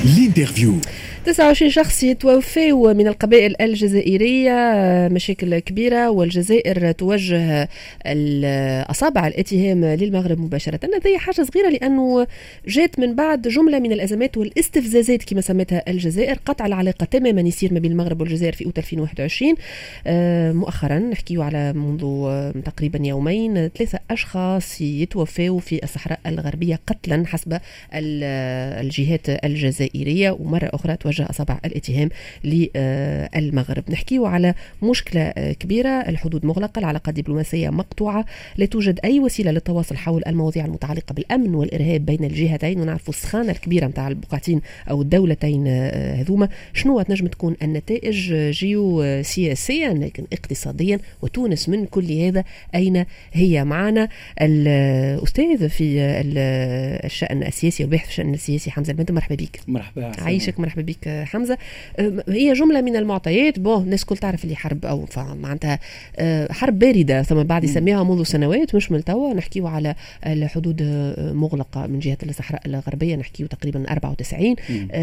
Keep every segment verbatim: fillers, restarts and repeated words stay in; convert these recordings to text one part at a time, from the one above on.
الانترفيو. تسعة وعشرين شخص يتوفوا من القبائل الجزائرية، مشاكل كبيرة، والجزائر توجه الأصابع الاتهام للمغرب مباشرة. هذه حاجة صغيرة لأنه جات من بعد جملة من الأزمات والاستفزازات كما سمتها الجزائر. قطع العلاقة تماما يصير ما بين المغرب والجزائر في أوت ألفين وواحد وعشرين. مؤخرا نحكيه على منذ تقريبا يومين ثلاثة أشخاص يتوفوا في الصحراء الغربية قتلا حسب الجهات الجزائرية، ومرة أخرى توجه أصابع الاتهام للمغرب. نحكيه على مشكلة كبيرة، الحدود مغلقة، العلاقة الدبلوماسية مقطوعة، لا توجد أي وسيلة للتواصل حول المواضيع المتعلقة بالأمن والإرهاب بين الجهتين، ونعرفوا السخانة الكبيرة متاع البقعتين أو الدولتين هذوما. شنو تنجم تكون النتائج جيو سياسيا لكن اقتصاديا، وتونس من كل هذا أين هي؟ معنا الأستاذ في الشأن السياسي والباحث في الشأن السياسي حمزة المدن. مرحبا بك. مرحبا. عايشك. مرحبا بك حمزة. هي جملة من المعطيات، بون الناس كل تعرف اللي حرب أو معناتها حرب باردة ثم بعد يسميها منذ سنوات مش من توا. نحكيه على الحدود مغلقة من جهة الصحراء الغربية، نحكيه تقريبا أربعة وتسعين.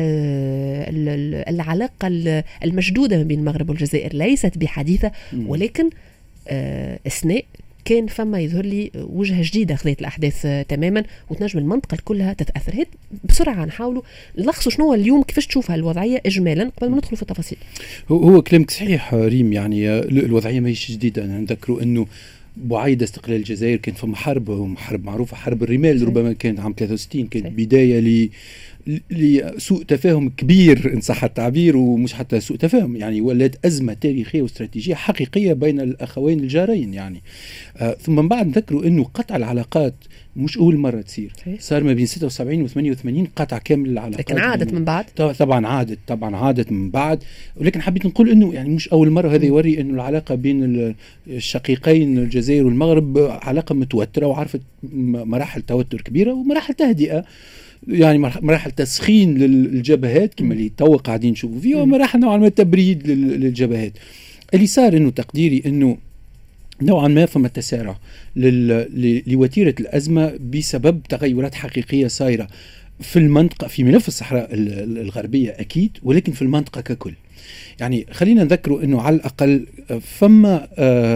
العلاقة المشدودة ما بين المغرب والجزائر ليست بحديثة، ولكن أثناء كان فما يظهر لي وجهة جديدة خذت الأحداث تماما، وتنجم المنطقة كلها تتأثر. هيك بسرعة نحاولوا نلخصوا شنو اليوم، كيفاش تشوفها الوضعية إجمالا قبل ما ندخل في التفاصيل. هو كلامك صحيح ريم، يعني الوضعية ما هيش جديدة. أنا نذكروا أنه بعيد استقلال الجزائر كان فما حرب حرب معروفة، حرب الرمال صحيح. ربما كانت عام ثلاثة وستين، كانت صحيح. بداية ل لسوء تفاهم كبير إن صح التعبير، ومش حتى سوء تفاهم، يعني ولات أزمة تاريخية واستراتيجية حقيقية بين الأخوين الجارين يعني. آه ثم من بعد نذكروا أنه قطع العلاقات مش أول مرة تصير، صار ما بين ستة وسبعين و ثمانية وثمانين قطع كامل العلاقات، لكن عادت من بعد. طبعا عادت طبعا عادت من بعد، ولكن حبيت نقول أنه يعني مش أول مرة. هذا يوري أنه العلاقة بين الشقيقين الجزائر والمغرب علاقة متوترة، وعرفت مراحل توتر كبيرة ومراحل تهدئة، يعني مراحل تسخين للجبهات كما اللي تو قاعدين نشوفوا فيها، ومراحل نوعا ما تبريد للجبهات. اللي صار انه تقديري انه نوعا ما فما تسارع لوتيرة الأزمة بسبب تغيرات حقيقية صايرة في المنطقة، في ملف الصحراء الغربية أكيد، ولكن في المنطقة ككل. يعني خلينا نذكروا أنه على الأقل فما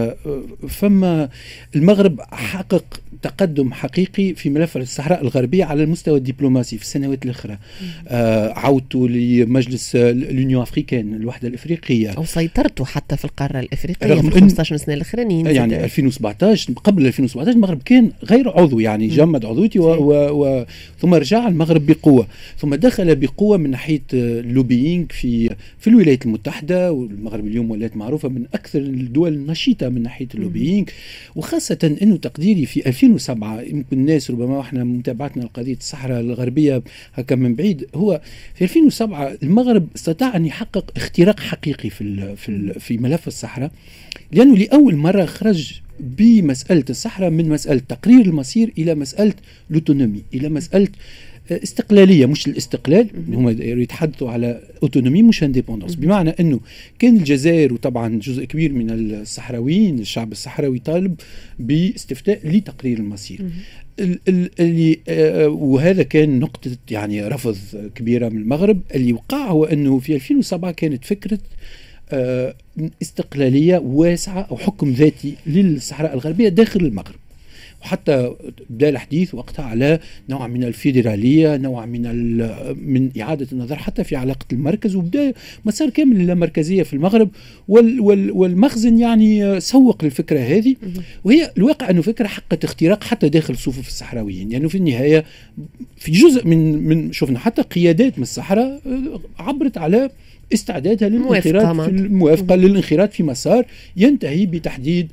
فما المغرب حقق تقدم حقيقي في ملف الصحراء الغربية على المستوى الدبلوماسي في السنوات الأخرى. عودته لمجلس اليونيون أفريكان، الوحدة الإفريقية، أو سيطرته حتى في القارة الإفريقية في خمسة عشر سنة الأخرانيين، يعني ألفين وسبعطاش. قبل ألفين وسبعطاش المغرب كان غير عضو، يعني جمد عضويته و... و... و... ثم رجع المغرب بقوة، ثم دخل بقوة من ناحية اللوبيينج في في الولايات المتحدة. والمغرب اليوم ولات معروفة من أكثر الدول النشيطة من ناحية اللوبيينج، وخاصة أنه تقديري في ألفين وسبعة يمكن الناس ربما احنا متابعتنا لقضية الصحراء الغربية هكا من بعيد، هو في ألفين وسبعة المغرب استطاع أن يحقق اختراق حقيقي في ال في ال في ملف الصحراء، لأنه لأول مرة خرج بمسألة الصحراء من مسألة تقرير المصير إلى مسألة لوتونومي، إلى مسألة استقلالية. مش الاستقلال، هم يتحدثوا على اوتونومي مش انديبوندنس، بمعنى انه كان الجزائر وطبعا جزء كبير من الصحراويين الشعب الصحراوي طالب باستفتاء لتقرير المصير. اللي آه وهذا كان نقطة يعني رفض كبيرة من المغرب. اللي وقع هو انه في ألفين وسبعة كانت فكرة آه استقلالية واسعة او حكم ذاتي للصحراء الغربية داخل المغرب، وحتى بدأ الحديث وقتها على نوع من الفيدرالية، نوع من من إعادة النظر حتى في علاقة المركز، وبدأ مسار كامل للمركزية في المغرب. وال وال والمخزن يعني سوق للفكرة هذه، وهي الواقع أنه فكرة حقت اختراق حتى داخل صفوف الصحراويين. لأنه يعني في النهاية في جزء من من شفنا حتى قيادات من الصحراء عبرت على استعدادها للانخراط في الموافقة للانخراط في مسار ينتهي بتحديد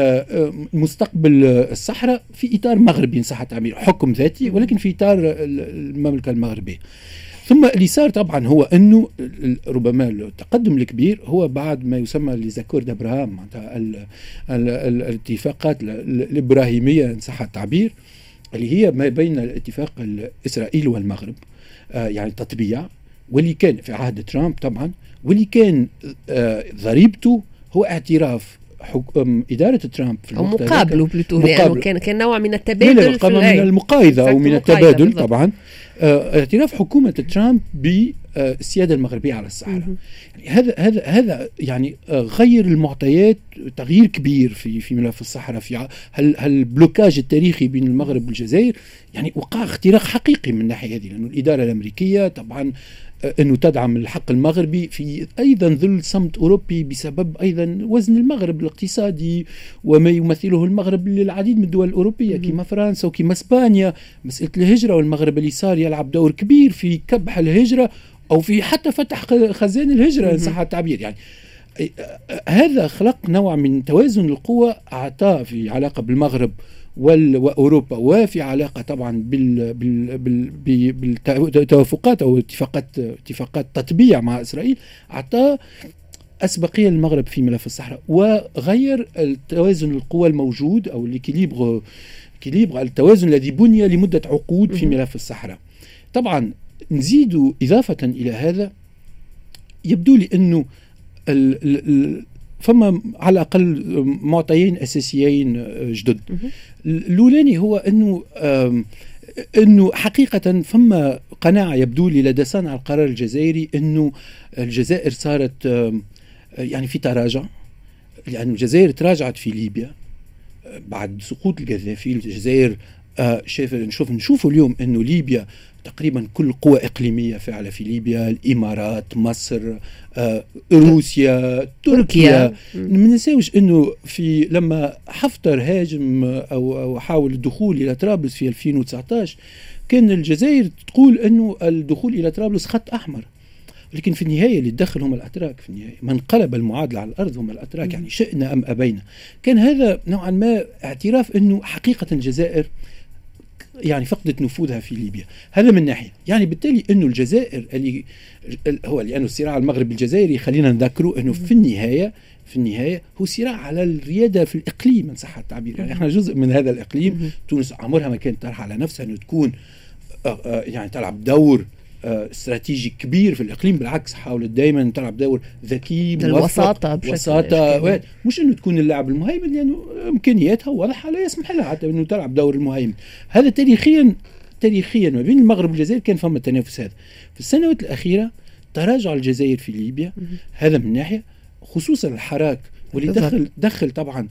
مستقبل الصحراء في إطار مغربي صح التعبير، حكم ذاتي ولكن في إطار المملكة المغربيه. ثم اللي صار طبعا هو أنه ربما التقدم الكبير هو بعد ما يسمى لزاكور دابراهام، الاتفاقات الإبراهيمية إن صح التعبير، اللي هي ما بين الاتفاق الإسرائيلي والمغرب، يعني تطبيع، واللي كان في عهد ترامب طبعا، واللي كان ضريبته هو اعتراف حكم إدارة ترامب في الوقت هذا مقابله بلوتو يعني كان كان نوع من التبادل في من المقايضة أو من التبادل بالضبط. طبعا اه اعتراف حكومة ترامب بالسيادة المغربية على الصحراء يعني هذا هذا هذا يعني غير المعطيات تغيير كبير في في ملف الصحراء في هل هالبلوكاج التاريخي بين المغرب والجزائر يعني وقع اختراق حقيقي من الناحية هذه لأنه الإدارة الأمريكية طبعا أنه تدعم الحق المغربي في أيضا ظل صمت أوروبي بسبب أيضا وزن المغرب الاقتصادي وما يمثله المغرب للعديد من الدول الأوروبية كما فرنسا وكما إسبانيا. مسألة الهجرة والمغرب اللي صار يلعب دور كبير في كبح الهجرة أو في حتى فتح خزان الهجرة إن صح التعبير يعني هذا خلق نوع من توازن القوى أعطاه في علاقة بالمغرب وأوروبا وفي علاقة طبعا بال بال بالتوافقات أو اتفاقات اتفاقات تطبيع مع إسرائيل أعطى أسبقية للمغرب في ملف الصحراء وغير التوازن القوى الموجود أو الإكيليبر التوازن الذي بني لمدة عقود في ملف الصحراء. طبعا نزيد إضافة إلى هذا يبدو لي أنه ال ال فما على الأقل معطيين أساسيين جدد. الأولاني هو أنه أنه حقيقة فما قناعة يبدو لي لدى صانع القرار الجزائري أنه الجزائر صارت يعني في تراجع لأن يعني الجزائر تراجعت في ليبيا بعد سقوط القذافي. الجزائر شايف نشوف نشوفوا اليوم أنه ليبيا تقريبا كل قوة إقليمية فعلة في ليبيا الإمارات مصر آه، روسيا تركيا. ما ننساوش أنه في لما حفتر هاجم أو, أو حاول الدخول إلى طرابلس في ألفين وتسعة عشر كان الجزائر تقول أنه الدخول إلى طرابلس خط أحمر لكن في النهاية اللي دخل هم الأتراك. في النهاية من قلب المعادلة على الأرض هم الأتراك يعني شئنا أم أبينا. كان هذا نوعا ما اعتراف أنه حقيقة الجزائر يعني فقدت نفوذها في ليبيا. هذا من ناحية يعني بالتالي أنه الجزائر اللي هو لأنه الصراع المغربي الجزائري خلينا نذكره أنه في النهاية في النهاية هو صراع على الريادة في الإقليم إن صح التعبير يعني إحنا جزء من هذا الإقليم. تونس عمرها ما كانت تطرح على نفسها أنه تكون يعني تلعب دور استراتيجي كبير في الإقليم بالعكس حاولت دائما تلعب دور ذكي الوساطة وساطة مش أنه تكون اللاعب المهيمن لأنه يعني إمكانياتها واضحة لا يسمح لها حتى أنه تلعب دور المهيمن. هذا تاريخيا تاريخيا ما بين المغرب والجزائر كان فما التنافس هذا. في السنوات الأخيرة تراجع الجزائر في ليبيا هذا من ناحية خصوصا الحراك واللي دخل دخل طبعا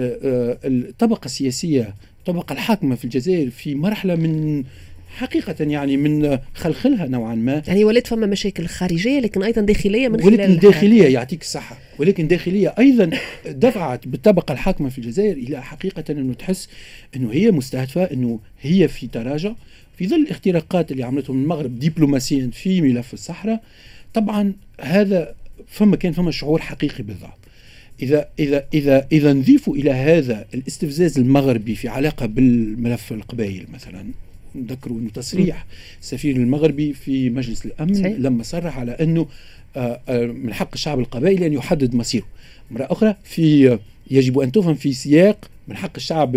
الطبقة السياسية الطبقة الحاكمة في الجزائر في مرحلة من حقيقة يعني من خلخلها نوعا ما يعني ولد فما مشاكل خارجية لكن أيضا داخلية من خلال ولكن داخلية يعطيك الصحة ولكن داخلية أيضا دفعت بالطبقة الحاكمة في الجزائر إلى حقيقة أنه تحس أنه هي مستهدفة أنه هي في تراجع في ظل الاختراقات اللي عملتهم المغرب دبلوماسيا في ملف الصحراء. طبعا هذا فما كان فما شعور حقيقي بالضعف. إذا إذا إذا إذا نضيف إلى هذا الاستفزاز المغربي في علاقة بالملف القبائل مثلا نذكروا أنه تصريح السفير المغربي في مجلس الأمن صحيح. لما صرح على أنه من حق الشعب القبائلي أن يحدد مصيره. مرة أخرى في يجب أن تفهم في سياق من حق الشعب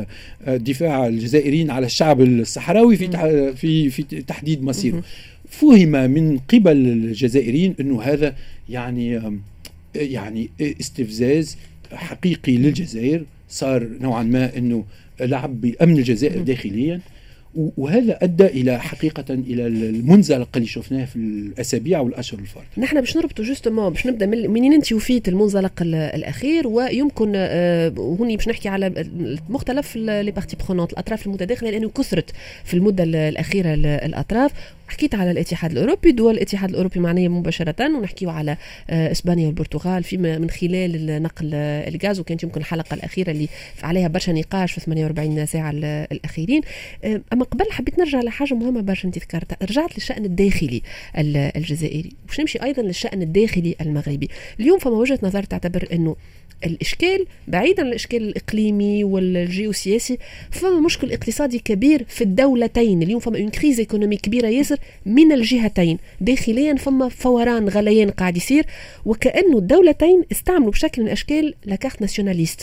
الدفاع الجزائريين على الشعب الصحراوي في في في تحديد مصيره. فهم من قبل الجزائريين أنه هذا يعني يعني استفزاز حقيقي للجزائر صار نوعا ما أنه لعب بأمن الجزائر داخليا وهذا أدى إلى حقيقة إلى المنزلق اللي شفناه في الأسابيع والأشهر الفارطة. نحن باش نربطوا جوستومون باش نبدأ من منين أنت وفيت المنزلق الأخير ويمكن هوني باش نحكي على مختلف لي بارتي برونونت الأطراف المتداخلة لأنه كثرت في المدة الأخيرة الأطراف. حكيت على الاتحاد الأوروبي دول الاتحاد الأوروبي معنيه مباشرة ونحكيو على إسبانيا والبرتغال فيما من خلال نقل الغاز وكانت يمكن الحلقة الأخيرة اللي عليها برشا نقاش في ثمانية وأربعين ساعة الأخيرين. أما قبل حبيت نرجع لحاجة مهمة برشا انت ذكرتها رجعت للشأن الداخلي الجزائري وش نمشي أيضا للشأن الداخلي المغربي. اليوم فما وجهة نظر تعتبر أنه الإشكال بعيدا عن الإشكال الإقليمي والجيوسياسي فما مشكل اقتصادي كبير في الدولتين. اليوم فما une crise économique كبيرة ياسر من الجهتين. داخليا فما فوران غليان قاعد يصير وكأنه الدولتين استعملوا بشكل من أشكال لاكارت ناسيوناليست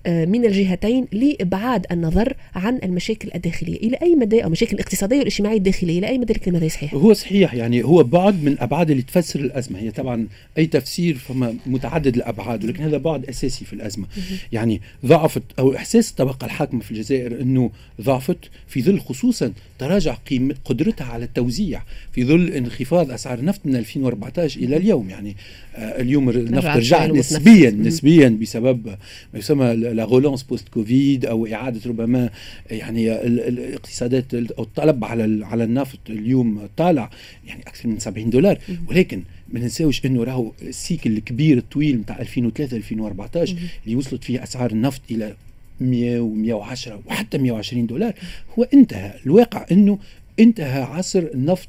من الجهتين لإبعاد النظر عن المشاكل الداخلية. إلى أي مدى، أو مشاكل الاقتصادية والاجتماعية الداخلية، إلى أي مدى الكلام هذا صحيح؟ هو صحيح، يعني هو بعد من أبعاد اللي تفسر الأزمة. هي طبعا أي تفسير فما متعدد الأبعاد، ولكن هذا بعد أساسي في الأزمة. يعني ضعفت أو إحساس الطبقة الحاكمة في الجزائر أنه ضعفت في ظل خصوصا تراجع قيمة قدرتها على التوزيع في ظل انخفاض أسعار النفط من ألفين وأربعة عشر إلى اليوم. يعني آه اليوم النفط رجع نسبيا نسبيا بسبب ما يسمى لا غولانس بوست كوفيد، أو إعادة ربما يعني الاقتصادات أو الطلب على على النفط اليوم طالع يعني أكثر من سبعين دولار. ولكن ما ننساوش انه راهو السيكل الكبير الطويل نتاع ألفين وثلاثة ألفين وأربعة عشر اللي وصلت فيه اسعار النفط الى مئة ومئة وعشرة وحتى مئة وعشرين دولار هو انتهى. الواقع انه انتهى عصر النفط،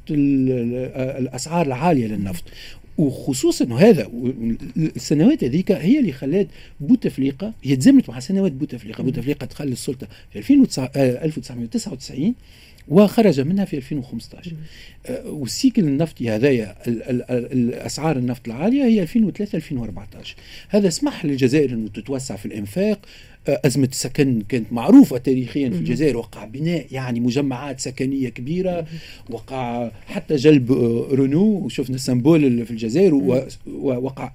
الاسعار العاليه للنفط، وخصوصا هذا السنوات هذيك هي اللي خلت بوتفليقه، هي تزامنت مع سنوات بوتفليقه. بوتفليقه دخل السلطه في ألف وتسعمئة وتسعة وتسعين وخرج منها في ألفين وخمسة عشر. أه والسيكل النفطي هذايا الأسعار النفط العالية هي ألفين وثلاثة ألفين وأربعة عشر. هذا سمح للجزائر أنه تتوسع في الإنفاق. أه أزمة السكن كانت معروفة تاريخيا في الجزائر، وقع بناء يعني مجمعات سكنية كبيرة، وقع حتى جلب رونو وشفنا السمبول في الجزائر، ووقع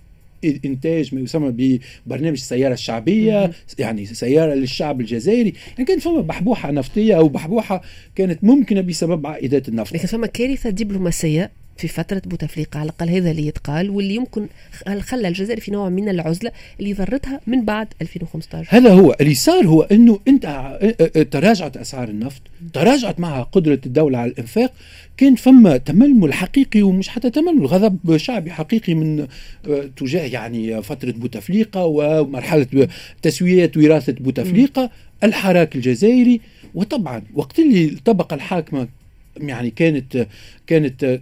إنتاج ما يسمى ببرنامج السيارة الشعبية، يعني سيارة للشعب الجزائري. يعني كانت فما بحبوحة نفطية أو بحبوحة كانت ممكنة بسبب عائدات النفط. لكن فما كارثة دبلوماسية في فترة بوتفليقة على الأقل، هذا اللي يتقال، واللي يمكن خلى الجزائر في نوع من العزلة اللي ضرتها من بعد ألفين وخمسة عشر. هذا هو اللي صار، هو أنه أنت تراجعت أسعار النفط، تراجعت معها قدرة الدولة على الإنفاق. كان فما تململ حقيقي، ومش حتى تململ، غضب شعبي حقيقي من تجاه يعني فترة بوتفليقة ومرحلة تسوية وراثة بوتفليقة، الحراك الجزائري. وطبعا وقت اللي الطبقة الحاكمة يعني كانت كانت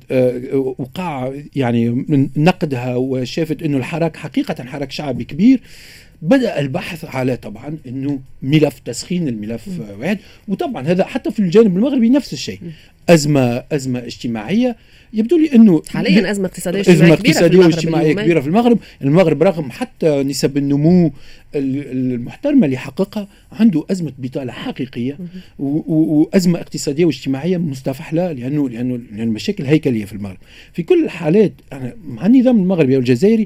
وقع يعني من نقدها وشافت انه الحراك حقيقة حراك شعبي كبير، بدأ البحث على طبعا انه ملف تسخين الملف واحد. وطبعا هذا حتى في الجانب المغربي نفس الشيء، أزمة أزمة اجتماعية. يبدو لي أنه حاليا أزمة اقتصادية اجتماعية كبيرة, اقتصادية واجتماعية كبيرة في المغرب. المغرب رغم حتى نسب النمو المحترمة اللي حققها عنده أزمة بطالة حقيقية وأزمة اقتصادية واجتماعية مستفحلة، لأنه لأنه لأن المشاكل هيكلية في المغرب. في كل الحالات مع النظام المغربي أو الجزائري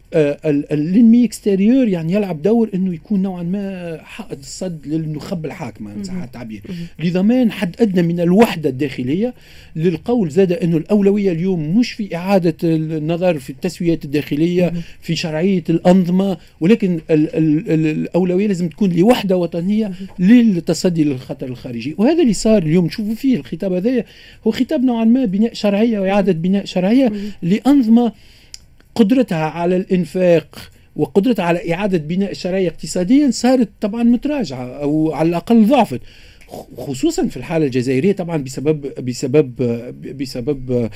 الانمي اكستيريور يعني يلعب دور انه يكون نوعا ما حائط الصد للنخب الحاكمه ان صح التعبير، لضمان حد ادنى من الوحده الداخليه. للقول زاد انه الاولويه اليوم مش في اعاده النظر في التسويات الداخليه في شرعيه الانظمه، ولكن ال ال ال الاولويه لازم تكون لوحده وطنيه للتصدي للخطر الخارجي. وهذا اللي صار اليوم نشوفوا فيه. الخطاب هذا هو خطاب نوعا ما بناء شرعيه واعاده بناء شرعيه لانظمه قدرتها على الإنفاق وقدرتها على إعادة بناء الشرعية اقتصاديا صارت طبعا متراجعة أو على الأقل ضعفت، خصوصا في الحالة الجزائرية طبعا بسبب بسبب بسبب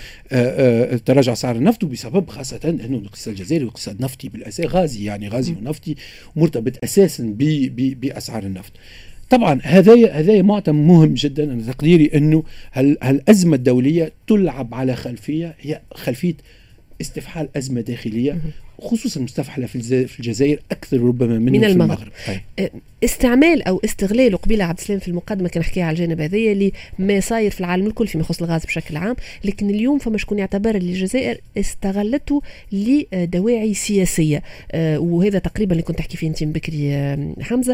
تراجع سعر النفط، وبسبب خاصة أنه الاقتصاد الجزائري اقتصاد نفطي بالأساس، غازي يعني غازي ونفطي مرتبط أساسا بأسعار النفط. طبعا هذا هذا معتم مهم جدا. أنا تقديري أنه هالأزمة الدولية تلعب على خلفية هي خلفية استفحال أزمة داخلية، خصوصا مستفحلة في الجزائر أكثر ربما من, من المغرب. المغرب. استعمال أو استغلال قبيلة عبد السلام في المقدمة كان نحكيها على الجانب هذايا اللي ما صاير في العالم الكل فيما يخص الغاز بشكل عام، لكن اليوم فما شكون يعتبر اللي الجزائر استغلته لدواعي سياسية. وهذا تقريبا اللي كنت تحكي فيه انت بكري حمزة.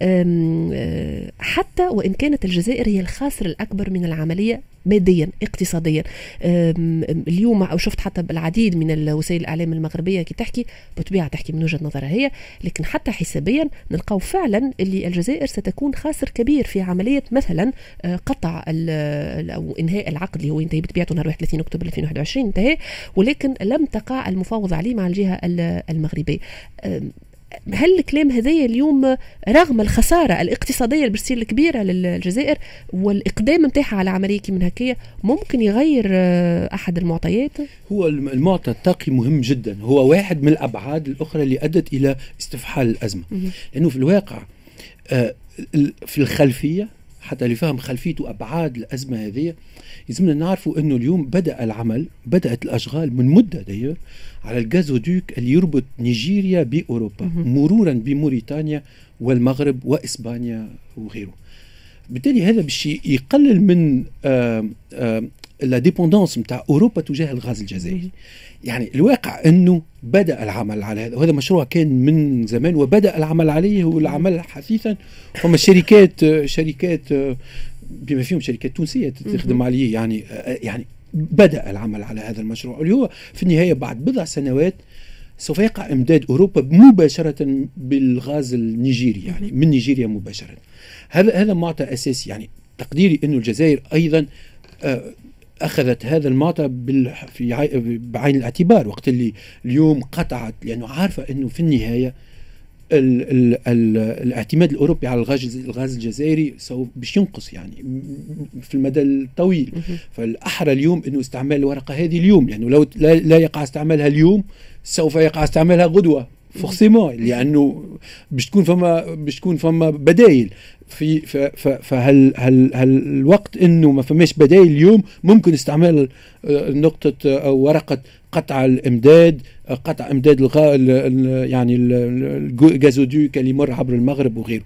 حتى وإن كانت الجزائر هي الخاسر الأكبر من العملية ماديا اقتصاديا. اليوم أو شفت حتى بالعديد من وسائل الإعلام المغربية كي تحكي بطبيعة تحكي من وجهة نظرها هي، لكن حتى حسابيا نلقاو فعلا اللي الجزائر ستكون خاسر كبير في عملية مثلا قطع أو إنهاء العقد اللي هو ينتهي بطبيعته نهار واحد وثلاثين أكتوبر ألفين وواحد وعشرين انتهى، ولكن لم تقع المفاوضة عليه مع الجهة المغربية. هل الكلام هذايا اليوم رغم الخسارة الاقتصادية البرسيل الكبيرة للجزائر والإقدام متاحة على عملية من هكية ممكن يغير أحد المعطيات؟ هو المعطى الطاقي مهم جدا، هو واحد من الأبعاد الأخرى اللي أدت إلى استفحال الأزمة. لأنه في الواقع في الخلفية حتى لفهم خلفية وأبعاد الأزمة هذه يلزمنا نعرفوا أنه اليوم بدأ العمل، بدأت الأشغال من مدة داير على الغازودوك اللي يربط نيجيريا بأوروبا مرورا بموريتانيا والمغرب وإسبانيا وغيره. بالتالي هذا باش يقلل من لا ديبوندونس نتاع أوروبا تجاه الغاز الجزائري. يعني الواقع أنه بدأ العمل على هذا، وهذا مشروع كان من زمان وبدأ العمل عليه والعمل حثيثا. فما شركات شركات بما فيهم شركات تونسية تخدم عليه، يعني يعني بدأ العمل على هذا المشروع، اللي هو في النهاية بعد بضع سنوات سوف يقع إمداد أوروبا مباشرة بالغاز النيجيري، يعني من نيجيريا مباشرة. هذا هذا معطى أساسي. يعني تقديري أنه الجزائر أيضا أخذت هذا المعطى في بعين الاعتبار وقت اللي اليوم قطعت، لأنه عارفة أنه في النهاية ال ال ال الاعتماد الأوروبي على الغاز الغاز الجزائري سوف باش ينقص يعني في المدى الطويل. فالأحرى اليوم أنه استعمال الورقة هذه اليوم، لأنه لو لا, لا يقع استعمالها اليوم سوف يقع استعمالها غدوة فورسيمون، لأنه باش تكون فما باش تكون فما بدايل في فهل هل هل الوقت انه ما فماش بدايل اليوم ممكن استعمال نقطه او ورقه قطع الامداد، قطع امداد الغاء يعني الغازودوك اللي يمر عبر المغرب وغيره.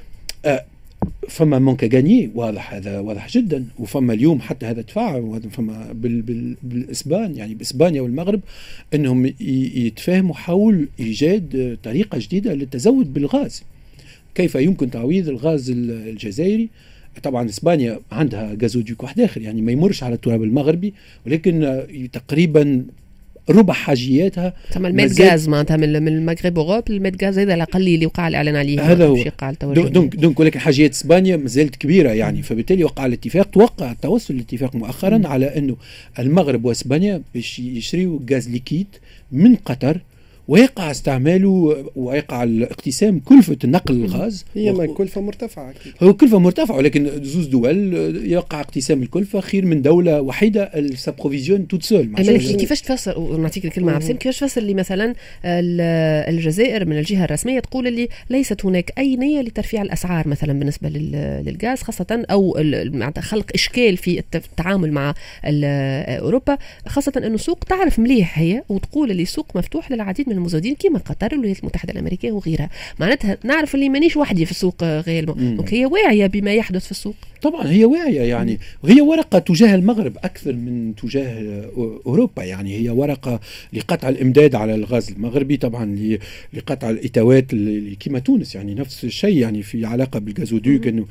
فما مونك غاني واضح، هذا واضح جدا. وفما اليوم حتى هذا دفاع فما بالاسبان، يعني باسبانيا والمغرب انهم يتفاهموا حول ايجاد طريقه جديده للتزود بالغاز. كيف يمكن تعويض الغاز الجزائري؟ طبعا اسبانيا عندها غازودوك واحد اخر يعني ما يمرش على التراب المغربي، ولكن تقريبا ربع حاجياتها تم الميد غاز معناتها من المغرب اوروب. الميد غاز هذا الاقل اللي وقع الاعلان عليه، هذا هو دونك دونك ولكن حاجيات اسبانيا ما زالت كبيره يعني. م. فبالتالي وقع الاتفاق، توقع توصل الاتفاق مؤخرا م. على انه المغرب واسبانيا باش يشريوا غاز ليكيد من قطر، ويقع استعماله ويقع الاقتسام كلفة نقل الغاز. هي ما كلفة مرتفعة أكيد. هو كلفة مرتفعة، ولكن زوز دول يقع اقتسام الكلفة خير من دولة وحيدة السابروفيزيون توت سول. كيفاش تفسر، ونعطيك الكلمة عبسام، كيفاش تفسر اللي مثلا الجزائر من الجهة الرسمية تقول اللي ليست هناك أي نية لترفيع الأسعار مثلا بالنسبة للغاز خاصة، أو خلق إشكال في التعامل مع أوروبا، خاصة أنه سوق تعرف مليح هي، وتقول اللي سوق مفتوح للعديد من المزودين كما قطر والولايات المتحدة الأمريكية وغيرها. معناتها نعرف اللي مانيش وحدي في السوق غير دونك هي واعية بما يحدث في السوق. طبعا هي واعية يعني، وهي ورقة تجاه المغرب أكثر من تجاه أوروبا. يعني هي ورقة لقطع الإمداد على الغاز المغربي، طبعا لقطع الإتاوات اللي كما تونس يعني نفس الشيء يعني في علاقة بالغازودوك. إنه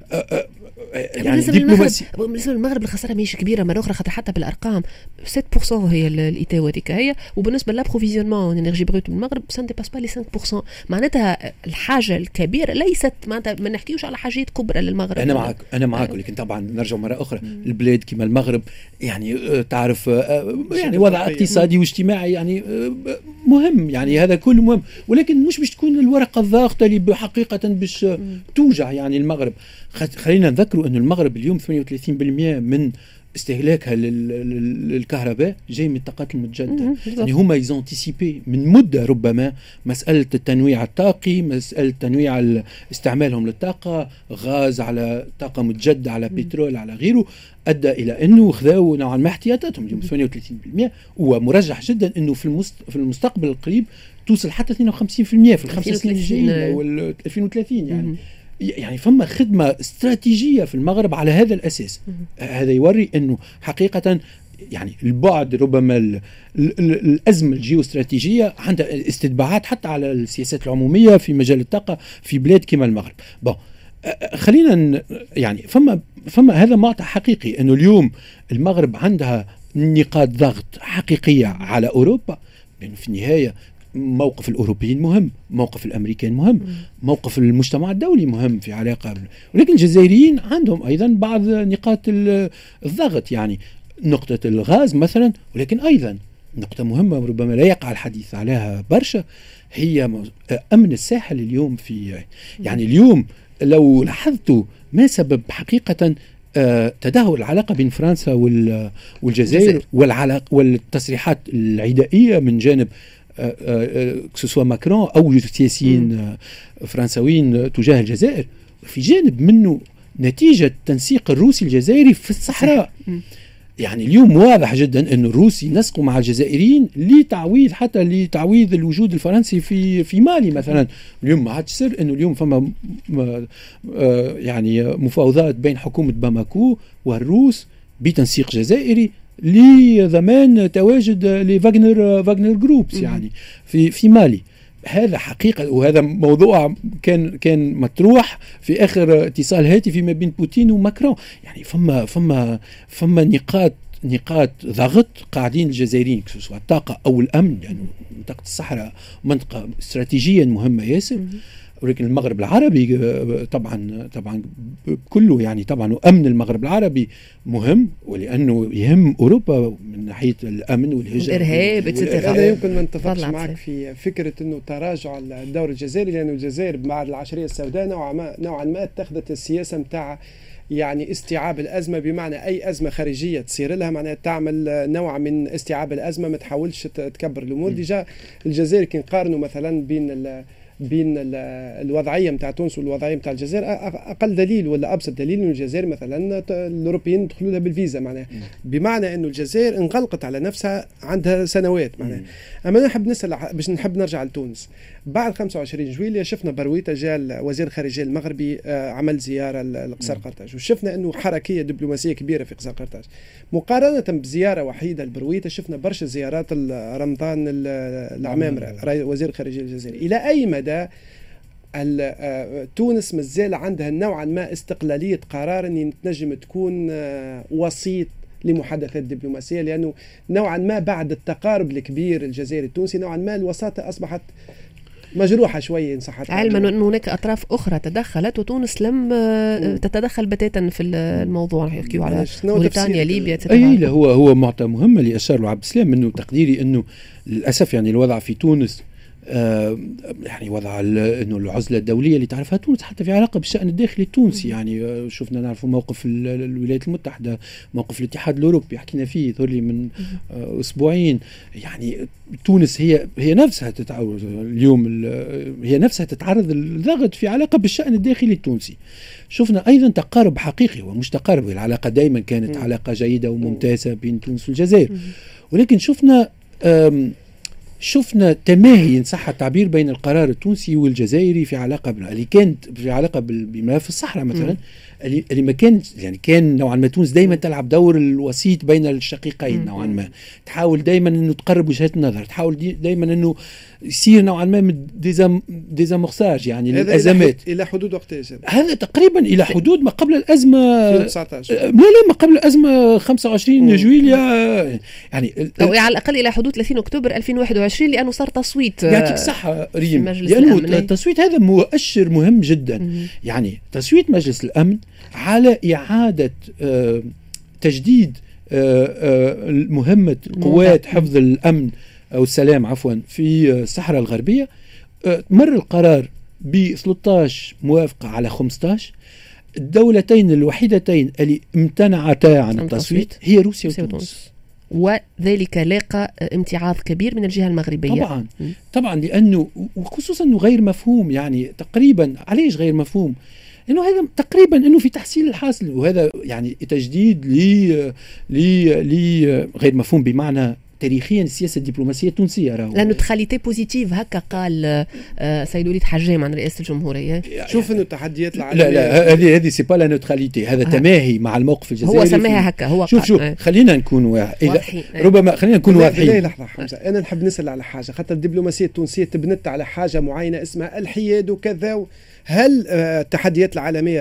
يعني دبلوماسي. بالنسبه للمغرب الخساره ماهيش كبيره مره اخرى، خاطر حتى بالارقام سبعة بالمئة هي الإتاوة ديك هي، وبالنسبه للابروفيزيونمون انرجي بروت من المغرب سان ديباس با لي خمسة بالمئة. معناتها الحاجه الكبيره ليست معناتها ما نحكيوش على حاجات كبرى للمغرب. انا معك انا معك أه. لكن طبعا نرجع مره اخرى مم. البلاد كما المغرب يعني تعرف يعني وضع اقتصادي واجتماعي يعني مهم، يعني هذا كله مهم، ولكن مش باش تكون الورقه الضاغطه اللي بحقيقه باش توجع يعني المغرب. خلينا نذكروا أن المغرب اليوم ثمانية وثلاثين بالمئة من استهلاكها للكهرباء جاي من الطاقات المتجددة. يعني هما يزونتيسيبي من مدة ربما مسألة التنويع الطاقي، مسألة تنويع استعمالهم للطاقة، غاز على طاقة متجددة على بترول على غيره، أدى إلى أنه خذوا نوعا ما احتياطاتهم اليوم ثمانية وثلاثين بالمئة، ومرجح جدا أنه في في المستقبل القريب توصل حتى اثنين وخمسين بالمئة في الخمس سنين الجايين أو ألفين وثلاثين يعني. يعني فما خدمة استراتيجية في المغرب على هذا الأساس. هذا يوري أنه حقيقة يعني البعد ربما ال ال ال الأزمة الجيوستراتيجية عندها استتباعات حتى على السياسات العمومية في مجال الطاقة في بلاد كما المغرب. بون خلينا يعني فما فما هذا معطى حقيقي أنه اليوم المغرب عندها نقاط ضغط حقيقية على أوروبا، لأنه في النهاية موقف الأوروبيين مهم، موقف الأمريكان مهم، موقف المجتمع الدولي مهم في علاقة، ولكن الجزائريين عندهم أيضا بعض نقاط الضغط، يعني نقطة الغاز مثلا، ولكن أيضا نقطة مهمة ربما لا يقع الحديث عليها برشا هي أمن الساحل اليوم. في يعني اليوم لو لاحظتوا ما سبب حقيقة تدهور العلاقة بين فرنسا والجزائر والعلاقة والتصريحات العدائية من جانب كسوسوا ماكرون أو سياسيين فرنساويين تجاه الجزائر، في جانب منه نتيجة التنسيق الروسي الجزائري في الصحراء. يعني اليوم واضح جدا أن الروس ينسقوا مع الجزائريين لتعويض حتى لتعويض الوجود الفرنسي في في مالي مثلا. اليوم ما عادش سر أنه اليوم فما يعني مفاوضات بين حكومة باماكو والروس بتنسيق جزائري لضمان تواجد لفاغنر فاغنر جروبس يعني في في مالي. هذا حقيقة، وهذا موضوع كان كان مطروح في آخر اتصال هاتفي ما بين بوتين وماكرون. يعني فما فما فما نقاط نقاط ضغط قاعدين الجزائريين سواء الطاقة أو الأمن، يعني منطقة الصحراء منطقة استراتيجيا مهمة ياسر. ولكن المغرب العربي طبعا طبعا كله يعني طبعا وامن المغرب العربي مهم، ولانه يهم اوروبا من ناحيه الامن والهجره والارهاب اتسيتيرا. انا يمكن ما نتفقش معك في فكره انه تراجع الدور الجزائري، لانه الجزائر بعد العشريه السوداء نوعا ما نوعا ما اتخذت السياسه نتاع يعني استيعاب الازمه، بمعنى اي ازمه خارجيه تصير لها معناها تعمل نوع من استيعاب الازمه، ما تحاولش تكبر الامور. ديجا الجزائر كي نقارنوا مثلا بين بين الوضعيه نتاع تونس والوضعيه نتاع الجزائر، اقل دليل ولا ابسط دليل انه الجزائر مثلا الاوروبيين يدخلوا لها بالفيزا، معناها بمعنى انه الجزائر انغلقت على نفسها عندها سنوات معناها. اما نحب نسال باش نحب نرجع لتونس بعد خمسة وعشرين جويلية، شفنا برويته جاء وزير الخارجيه المغربي عمل زياره لقصر قرطاج، وشفنا انه حركيه دبلوماسيه كبيره في قصر قرطاج مقارنه بزياره وحيده لبرويته. شفنا برشا زيارات رمضان العمامره وزير الخارجيه الجزائري. الى اي مدى تونس مازال عندها نوعا ما استقلاليه قرار ان تنجم تكون وسيط لمحادثات دبلوماسيه، لانه نوعا ما بعد التقارب الكبير الجزائري التونسي نوعا ما الوساطه اصبحت مجروحه شويه ان صحت، علما ان هناك اطراف اخرى تدخلت وتونس لم مم. تتدخل بتاتا في الموضوع. نحكيو على موريتانيا ليبيا اي لا هو هو معطى مهم اللي اشار له عبد السلام، انه تقديري انه للاسف يعني الوضع في تونس آه يعني وضع انه العزله الدوليه اللي تعرفها تونس حتى في علاقه بالشان الداخلي التونسي. يعني آه شفنا نعرفوا موقف الولايات المتحده، موقف الاتحاد الاوروبي حكينا فيه ذولي من آه اسبوعين. يعني تونس هي هي نفسها تتعرض اليوم هي نفسها تتعرض للضغط في علاقه بالشان الداخلي التونسي. شفنا ايضا تقارب حقيقي، ومش تقارب، العلاقه دائما كانت علاقه جيده وممتازه بين تونس والجزائر، ولكن شفنا شفنا تماهي ان صح التعبير بين القرار التونسي والجزائري في علاقه اللي كانت في علاقه بما في الصحراء مثلا، اللي, اللي ما كان يعني كان نوعا ما تونس دائما تلعب دور الوسيط بين الشقيقين، نوعا ما تحاول دائما انه تقرب وجهات النظر، تحاول دائما انه يصير نوعا ما من ديزامورساج يعني الازمات. الى حدود وقت هذا تقريبا الى حدود ما قبل الازمه تسعة عشر لا لا ما قبل الازمه خمسة وعشرين جويلية يعني، او على الاقل الى حدود ثلاثين أكتوبر ألفين وواحد وعشرين، لانه صار تصويت. يعطيك الصحه ريم، لانه التصويت هذا مؤشر مهم جدا. مم. يعني تصويت مجلس الامن على اعاده آه تجديد آه آه مهمه قوات حفظ الامن أو السلام عفوا في الصحراء الغربية، مر القرار ب ثلاثة عشر موافقة على خمسة عشر. الدولتين الوحيدتين اللي امتنعتا عن التصويت هي روسيا وتونس، وذلك لاقى امتعاض كبير من الجهة المغربية. طبعا م. طبعا لأنه وخصوصا أنه غير مفهوم، يعني تقريبا علاش غير مفهوم؟ لأنه هذا تقريبا أنه في تحصيل الحاصل، وهذا يعني تجديد لي لي لي غير مفهوم بمعنى تاريخيا السياسه الدبلوماسيه التونسيه راهو لانه تخاليتي بوزيتيف هكا قال آه سيد وليد حجام عن رئاسه الجمهوريه. شوف انه التحديات العالميه لا لا هذه هذه سي با لا نوتراليتي، هذا تماهي مع الموقف الجزائري. هو سماها هكا هو شوف شوف اه. خلينا نكون واضحين، ربما خلينا نكون واضحين. لا لحظه حمزه، انا نحب نسال على حاجه، خاطر الدبلوماسيه التونسيه تبنت على حاجه معينه اسمها الحياد وكذا. هل التحديات العالميه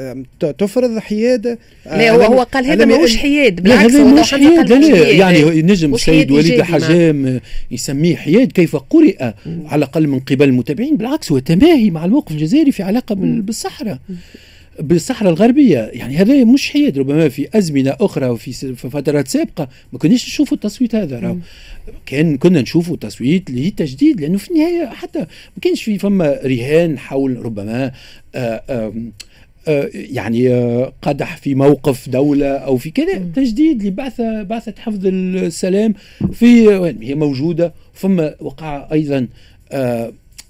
تفرض حياد؟ لا هو هو قال هذا ماهوش حياد، بالعكس هو مش حياد. لا لا يعني نجم السيد وليد الحجام يسميه حياد كيف قرئ على الاقل من قبل المتابعين، بالعكس هو تماهي مع الموقف الجزائري في علاقه بالصحراء بالصحراء الغربية. يعني هذا مش حياد، ربما في أزمنة أخرى وفي فترات سابقة ما كناش نشوفوا التصويت هذا، راهو كان كنا نشوفوا تصويت لتجديد، لأنه في النهاية حتى ما كانش في فما رهان حول ربما آآ آآ آآ يعني آآ قدح في موقف دولة أو في كذا، تجديد لبعثة بعثة حفظ السلام في هي موجودة. ثم وقع أيضا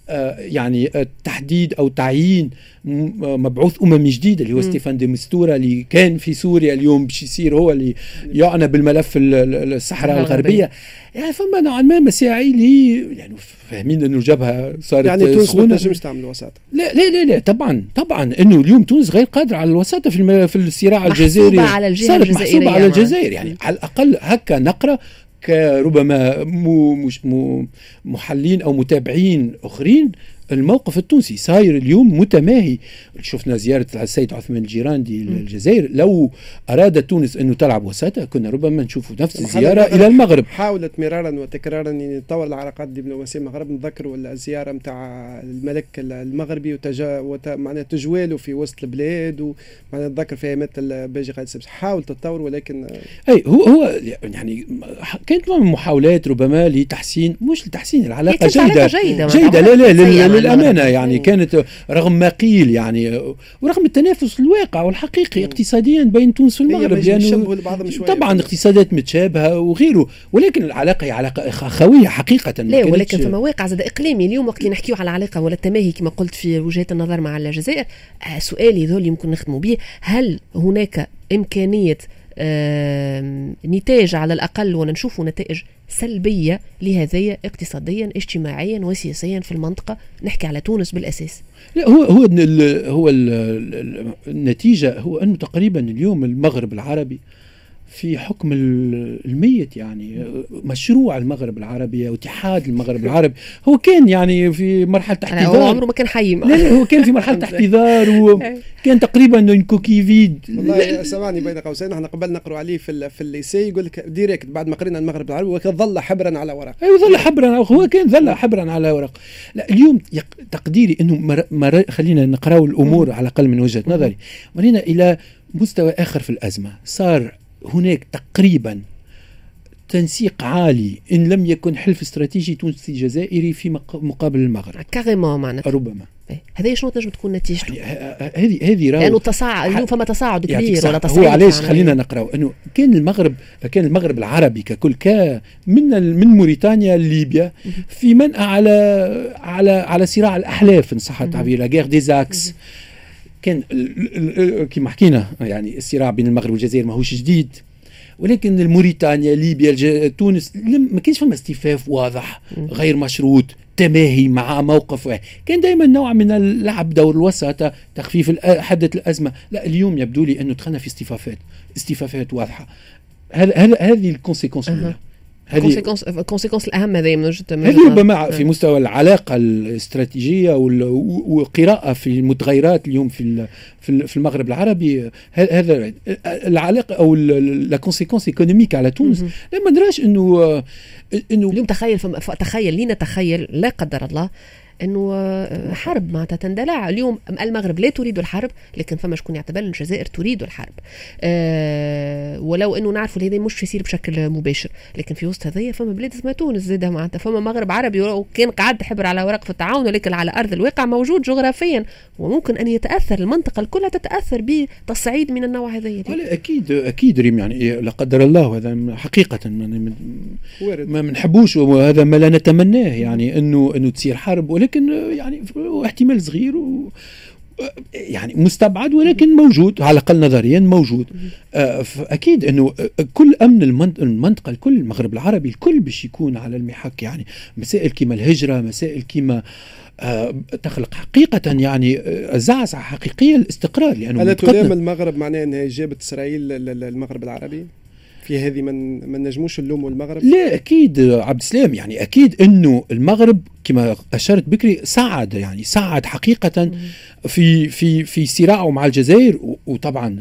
آه يعني آه تحديد او تعيين مبعوث اممي جديد اللي هو م. ستيفان دي مستورة اللي كان في سوريا اليوم باش يصير هو اللي يعنى بالملف الصحراء الغربيه. يعني فما نوعا ما مساعي لي يعني فاهمين انه الجبهه صارت يعني تونس ما تنجمش تعمل وساطه. لا لا لا لا طبعا طبعا انه اليوم تونس غير قادره على الوساطه في في الصراع الجزائري، على الجهه صارت الجزائريه محسوبه على الجزائر. يعني م. على الاقل هكا نقرا كربما مو مش مو محلين او متابعين اخرين الموقف التونسي صاير اليوم متماهي. شفنا زيارة السيد عثمان الجيراندي للجزائر، لو أراد تونس أنه تلعب وساطة كنا ربما نشوف نفس الزيارة إلى المغرب. حاولت مرارا وتكرارا أن يتطور العلاقات الدبلوماسية مع المغرب. نذكروا الزيارة متاع الملك المغربي وتجا وت... معناها تجواله في وسط البلاد، ومعناها نذكر في أيامات الباجي قايد سبس حاول تتطور، ولكن أي هو هو يعني كانت من محاولات ربما لتحسين، مش لتحسين العلاقة جيدة جيدة, جيدة لا لا, لا للأمانة يعني كانت رغم ما قيل يعني ورغم التنافس الواقع والحقيقي اقتصاديا بين تونس والمغرب، لأنه طبعا اقتصادات متشابهة وغيره، ولكن العلاقة هي علاقة أخوية حقيقة. لا ولكن فما واقع زاد إقليمي اليوم وقت اللي نحكيو على العلاقة ولا التماهي كما قلت في وجهة النظر مع الجزائر. سؤالي ذول يمكن نختموا به، هل هناك إمكانية نتاج على الأقل ونشوف نتائج سلبية لهذه اقتصاديا اجتماعيا وسياسيا في المنطقة، نحكي على تونس بالأساس؟ لا هو هو ال هو ال النتيجة هو أنه تقريبا اليوم المغرب العربي في حكم الميت. يعني مشروع المغرب العربي او اتحاد المغرب العربي هو كان يعني في مرحله احتضار، هو عمره ما كان حي. لا لا هو كان في مرحله احتضار وكان تقريبا ان كوكي فيد. والله سامعني بين قوسين، احنا قبل نقروا عليه في في الليسي يقول لك ديريكت بعد ما قرينا المغرب العربي وكان ظل حبرا على ورق. ايوه ظل حبرا، هو كان ظل حبرا على ورق. لا اليوم تقديري انه مر مر خلينا نقراو الامور على الاقل من وجهه نظري، مرينا الى مستوى اخر في الازمه. صار هناك تقريبا تنسيق عالي إن لم يكن حلف استراتيجي تونسي جزائري في مقابل المغرب كاريمون معناتها ربما. هذه شنو تنجم تكون نتيجته؟ هذه هذه لانه تصاعد اليوم فما تصاعد كبير ولا تصاعد. هو علاش خلينا نقراو انه كان المغرب كان المغرب العربي ككل كا من من موريتانيا لليبيا في منأى على على على صراع الاحلاف ان صح التعبير، لا غير ديزاكس. كان كما حكينا يعني الصراع بين المغرب والجزائر ماهوش جديد، ولكن الموريتانيا ليبيا تونس ما كانش فما استفاف واضح غير مشروط تماهي مع موقف واحد. كان دائما نوع من اللعب دور الوساطة، تخفيف حدة الأزمة. لا اليوم يبدو لي أنه دخلنا في استفافات استفافات واضحة. هذا هذه الكونسيكونس الأولى، هذه الكونسيكونس الأهم هذه من وجهة هذه ربما في مستوى العلاقة الاستراتيجية والقراءة في المتغيرات اليوم في في المغرب العربي. هذا العلاقة أو لا كونسيكونس ايكونوميك على تونس. لما ندراش إنه إنه اليوم تخيل تخيل لينا تخيل لا قدر الله انه حرب معناتها تندلع اليوم. المغرب لا تريد الحرب، لكن فما شكون يعتبر الجزائر تريد الحرب. أه ولو انه نعرفوا هذا مش يصير بشكل مباشر، لكن في وسط هذايا فما بلاد اسمها تونس زاده معناتها فما مغرب عربي وكان قاعد حبر على ورق في التعاون، ولكن على ارض الواقع موجود جغرافيا، وممكن ان يتاثر المنطقه الكلها تتاثر بتصعيد من النوع هذايا. اكيد اكيد ريم يعني لا قدر الله هذا حقيقه ما بنحبوش وهذا ما لا نتمناه يعني انه انه تصير حرب، ولكن يعني احتمال صغير و يعني مستبعد ولكن موجود على الأقل نظريا موجود. أكيد أنه كل أمن المنطقة الكل المغرب العربي الكل باش يكون على المحك. يعني مسائل كما الهجرة، مسائل كما تخلق حقيقة يعني زعزعة حقيقية للاستقرار. لأنه ألا تلام المغرب معناه أنها جابت إسرائيل للمغرب العربي في هذه من من نجموش اللوم المغرب؟ لا أكيد عبد السلام، يعني أكيد أنه المغرب كما أشرت بكري ساعد يعني ساعد حقيقة في في في صراعه مع الجزائر، وطبعا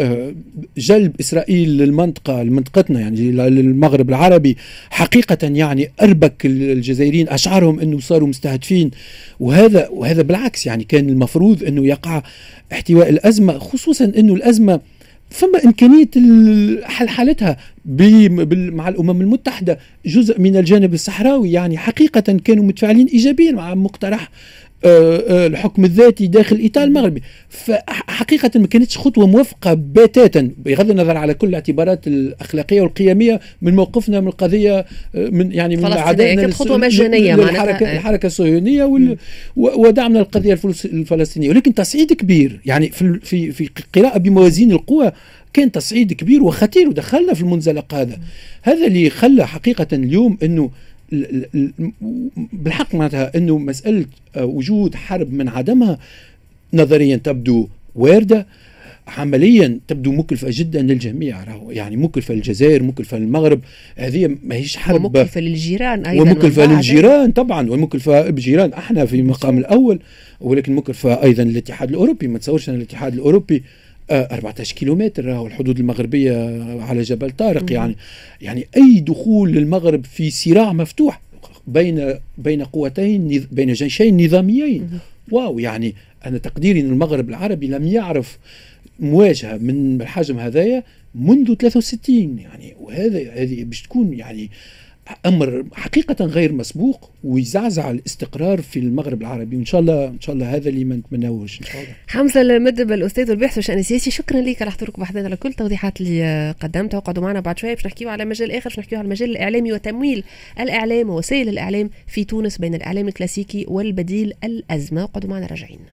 جلب إسرائيل للمنطقة لمنطقتنا يعني للمغرب العربي حقيقة يعني أربك الجزائريين، أشعرهم أنه صاروا مستهدفين. وهذا وهذا بالعكس يعني كان المفروض أنه يقع احتواء الأزمة، خصوصا أنه الأزمة فما إمكانية حل حالتها مع الأمم المتحدة. جزء من الجانب الصحراوي يعني حقيقة كانوا متفاعلين إيجابيا مع مقترح الحكم الذاتي داخل الإطار المغربي. فحقيقة ما كانتش خطوة موفقة بتاتا بغض النظر على كل الاعتبارات الأخلاقية والقيمية من موقفنا من القضية، من يعني من عدائنا كانت خطوة مجانية الحركة, الحركة الصهيونية ودعمنا القضية الفلسطينية. ولكن تصعيد كبير يعني في في في قراءة بموازين القوى كان تصعيد كبير وخطير ودخلنا في المنزلق هذا. هذا اللي خلى حقيقة اليوم أنه بالحق معناتها أنه مسألة وجود حرب من عدمها نظريا تبدو واردة، عمليا تبدو مكلفة جدا للجميع. يعني مكلفة للجزائر، مكلفة للمغرب، هذه ما هيش حرب، ومكلفة للجيران أيضا، ومكلفة للجيران طبعا، ومكلفة بالجيران احنا في المقام الأول، ولكن مكلفة أيضا للاتحاد الأوروبي. ما تصورش أن الاتحاد الأوروبي أربعة عشر كيلومتر والحدود المغربية على جبل طارق. يعني يعني أي دخول للمغرب في صراع مفتوح بين بين قوتين، بين جيشين نظاميين. واو، يعني أنا تقديري أن المغرب العربي لم يعرف مواجهة من الحجم هذايا منذ ثلاثة وستين. يعني وهذا هذه باش تكون يعني امر حقيقه غير مسبوق ويزعزع الاستقرار في المغرب العربي. وان شاء الله ان شاء الله هذا اللي ما نتمناوش ان شاء الله. حمزه المدب الاستاذ والباحث في الشان السياسي، شكرا لك على حضورك بحثنا على كل التوضيحات اللي قدمتها. وقعدوا معنا بعد شويه باش نحكيوا على مجال اخر، باش نحكيوا على المجال الاعلامي وتمويل الاعلام ووسائل الاعلام في تونس بين الاعلام الكلاسيكي والبديل الازمه. وقعدوا معنا راجعين.